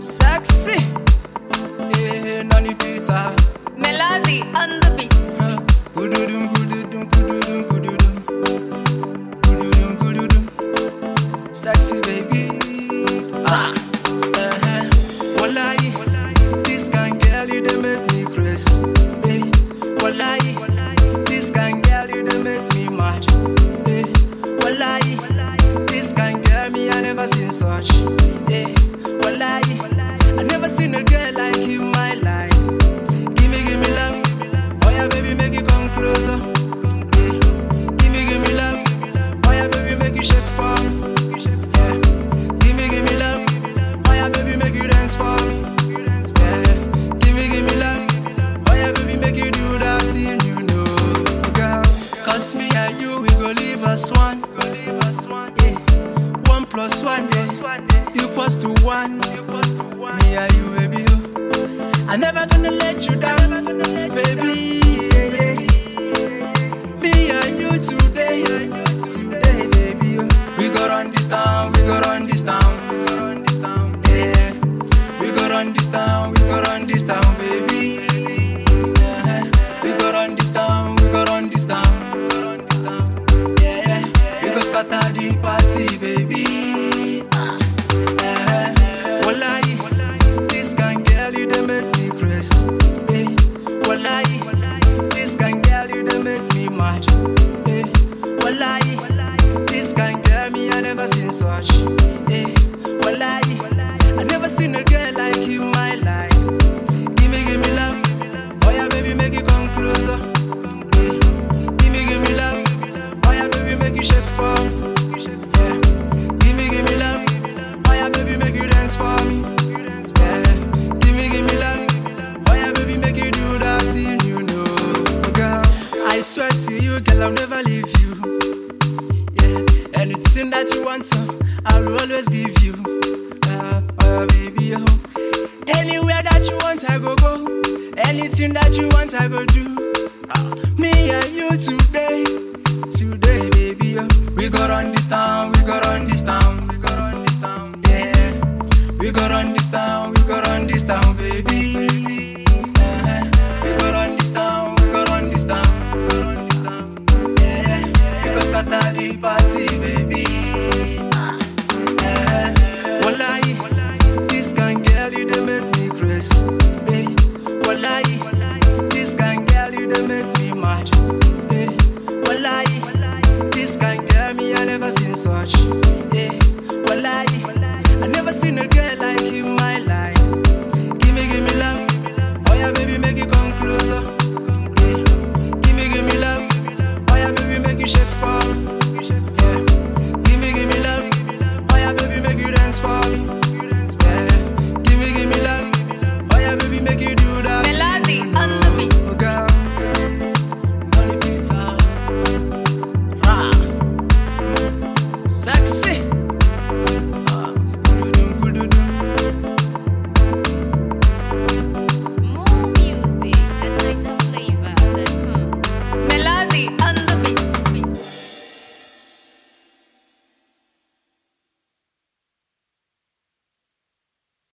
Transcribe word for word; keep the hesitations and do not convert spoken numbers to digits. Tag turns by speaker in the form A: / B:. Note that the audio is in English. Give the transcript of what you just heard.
A: Sexy, yeah, Nani Peter.
B: Melody on the beat.
A: Gududum, gududum, gududum, gududum, gududum, gududum. Sexy baby. Ah, uh-huh. Wallahi, this kind girl you dey make me crazy. Hey, wallahi, this kind girl you dey make me mad. Hey, wallahi, this kind girl me I never seen such. Hey, wallahi, I never seen a girl like you in my life. Gimme, gimme love. Oh yeah, baby, make it come closer. Yeah. Gimme, gimme love. Oh yeah, baby, make it shake for me. Yeah. Gimme, gimme love. Oh yeah, baby, make you dance for me. Yeah. Gimme, gimme love. Oh yeah, baby, make you do that thing you know, girl. Cause me and you, we go leave us one. Yeah. One plus one, yeah, equals to one. Me and you, baby, oh. I'm never gonna let you down, baby. Yeah, yeah. Me and you today, today, baby. Oh. We go run this town, we go run this town. Yeah, we go run this town, we go run this town, baby. Yeah, we go run this town, we go run this town. Yeah, we go scatter the party, baby. Ah. Yeah, wallahi, this kind girl you dey make me crazy. Hey, wallahi, this kind girl you dey make me mad. Hey, wallahi, this kind girl me I never seen such. Hey, wallahi, I never seen a girl like you in my life. Gimme, gimme love. Oh yeah, baby, make it come closer. Hey, gimme, gimme love. Oh yeah, baby, make you shake for me. Yeah, gimme, gimme love. Oh yeah, baby, make you dance for me. Yeah, gimme, gimme love. Oh yeah, baby, make you do that thing you know, girl. I swear to you, girl, I'll never leave you. Yeah, anything that you want, so I will always give you. Uh, oh baby, oh. Anywhere that you want, I go go. Anything that you want, I go do. Uh, me and you today.